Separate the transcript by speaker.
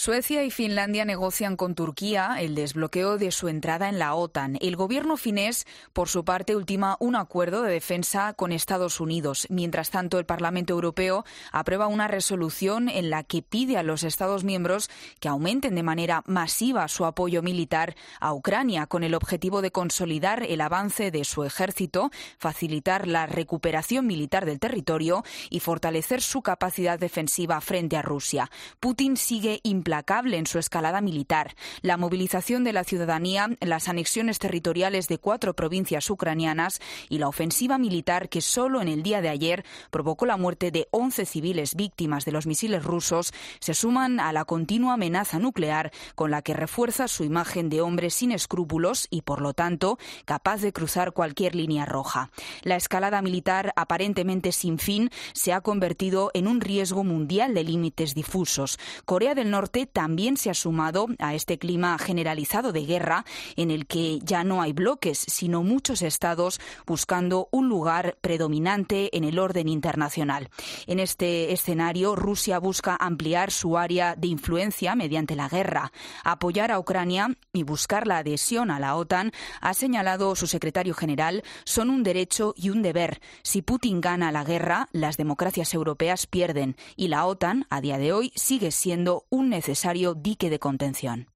Speaker 1: Suecia y Finlandia negocian con Turquía el desbloqueo de su entrada en la OTAN. El gobierno finés, por su parte, ultima un acuerdo de defensa con Estados Unidos. Mientras tanto, el Parlamento Europeo aprueba una resolución en la que pide a los Estados miembros que aumenten de manera masiva su apoyo militar a Ucrania, con el objetivo de consolidar el avance de su ejército, facilitar la recuperación militar del territorio y fortalecer su capacidad defensiva frente a Rusia. Putin sigue implacable en su escalada militar. La movilización de la ciudadanía, las anexiones territoriales de 4 provincias ucranianas y la ofensiva militar que solo en el día de ayer provocó la muerte de 11 civiles víctimas de los misiles rusos se suman a la continua amenaza nuclear con la que refuerza su imagen de hombre sin escrúpulos y, por lo tanto, capaz de cruzar cualquier línea roja. La escalada militar, aparentemente sin fin, se ha convertido en un riesgo mundial de límites difusos. Corea del Norte también se ha sumado a este clima generalizado de guerra en el que ya no hay bloques, sino muchos estados buscando un lugar predominante en el orden internacional. En este escenario, Rusia busca ampliar su área de influencia mediante la guerra. Apoyar a Ucrania y buscar la adhesión a la OTAN, ha señalado su secretario general, son un derecho y un deber. Si Putin gana la guerra, las democracias europeas pierden y la OTAN, a día de hoy, sigue siendo un necesario dique de contención.